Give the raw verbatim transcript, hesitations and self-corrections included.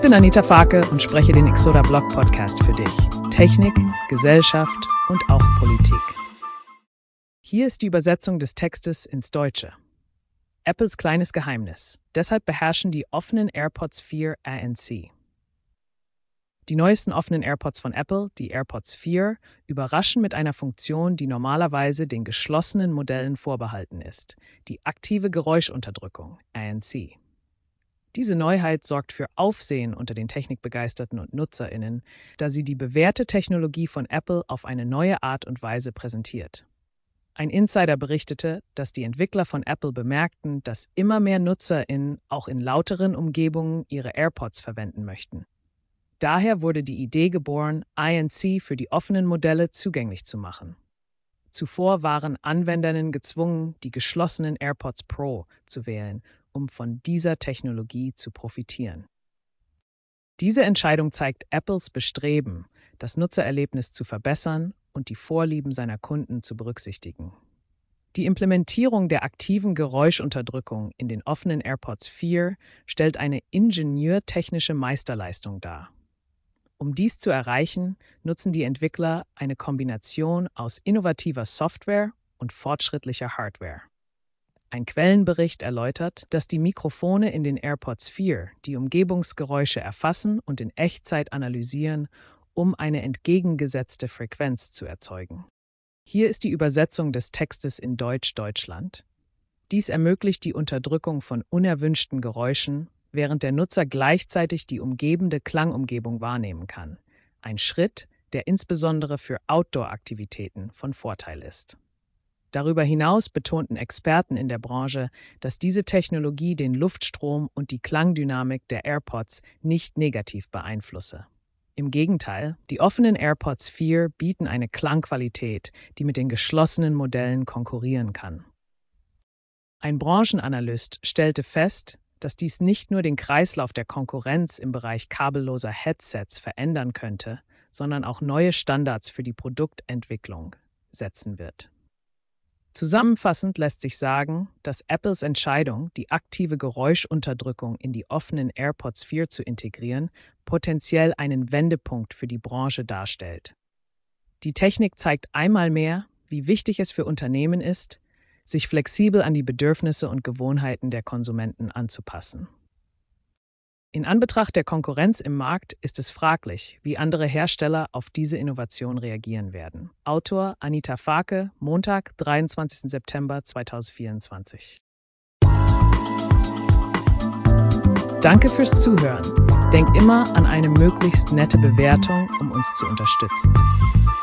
bin Anita Farke und spreche den Exoda Blog Podcast für dich. Technik, Gesellschaft und auch Politik. Hier ist die Übersetzung des Textes ins Deutsche. Apples kleines Geheimnis. Deshalb beherrschen die offenen AirPods vier A N C. Die neuesten offenen AirPods von Apple, die AirPods vier, überraschen mit einer Funktion, die normalerweise den geschlossenen Modellen vorbehalten ist, die aktive Geräuschunterdrückung, A N C. Diese Neuheit sorgt für Aufsehen unter den Technikbegeisterten und NutzerInnen, da sie die bewährte Technologie von Apple auf eine neue Art und Weise präsentiert. Ein Insider berichtete, dass die Entwickler von Apple bemerkten, dass immer mehr NutzerInnen auch in lauteren Umgebungen ihre AirPods verwenden möchten. Daher wurde die Idee geboren, A N C für die offenen Modelle zugänglich zu machen. Zuvor waren AnwenderInnen gezwungen, die geschlossenen AirPods Pro zu wählen, um von dieser Technologie zu profitieren. Diese Entscheidung zeigt Apples Bestreben, das Nutzererlebnis zu verbessern und die Vorlieben seiner Kunden zu berücksichtigen. Die Implementierung der aktiven Geräuschunterdrückung in den offenen AirPods vier stellt eine ingenieurtechnische Meisterleistung dar. Um dies zu erreichen, nutzen die Entwickler eine Kombination aus innovativer Software und fortschrittlicher Hardware. Ein Quellenbericht erläutert, dass die Mikrofone in den AirPods vier die Umgebungsgeräusche erfassen und in Echtzeit analysieren, um eine entgegengesetzte Frequenz zu erzeugen. Hier ist die Übersetzung des Textes in Deutsch-Deutschland. Dies ermöglicht die Unterdrückung von unerwünschten Geräuschen, während der Nutzer gleichzeitig die umgebende Klangumgebung wahrnehmen kann. Ein Schritt, der insbesondere für Outdoor-Aktivitäten von Vorteil ist. Darüber hinaus betonten Experten in der Branche, dass diese Technologie den Luftstrom und die Klangdynamik der AirPods nicht negativ beeinflusse. Im Gegenteil, die offenen AirPods vier bieten eine Klangqualität, die mit den geschlossenen Modellen konkurrieren kann. Ein Branchenanalyst stellte fest, dass dies nicht nur den Kreislauf der Konkurrenz im Bereich kabelloser Headsets verändern könnte, sondern auch neue Standards für die Produktentwicklung setzen wird. Zusammenfassend lässt sich sagen, dass Apples Entscheidung, die aktive Geräuschunterdrückung in die offenen AirPods vier zu integrieren, potenziell einen Wendepunkt für die Branche darstellt. Die Technik zeigt einmal mehr, wie wichtig es für Unternehmen ist, sich flexibel an die Bedürfnisse und Gewohnheiten der Konsumenten anzupassen. In Anbetracht der Konkurrenz im Markt ist es fraglich, wie andere Hersteller auf diese Innovation reagieren werden. Autor Anita Farke, Montag, dreiundzwanzigsten September zweitausendvierundzwanzig. Danke fürs Zuhören. Denk immer an eine möglichst nette Bewertung, um uns zu unterstützen.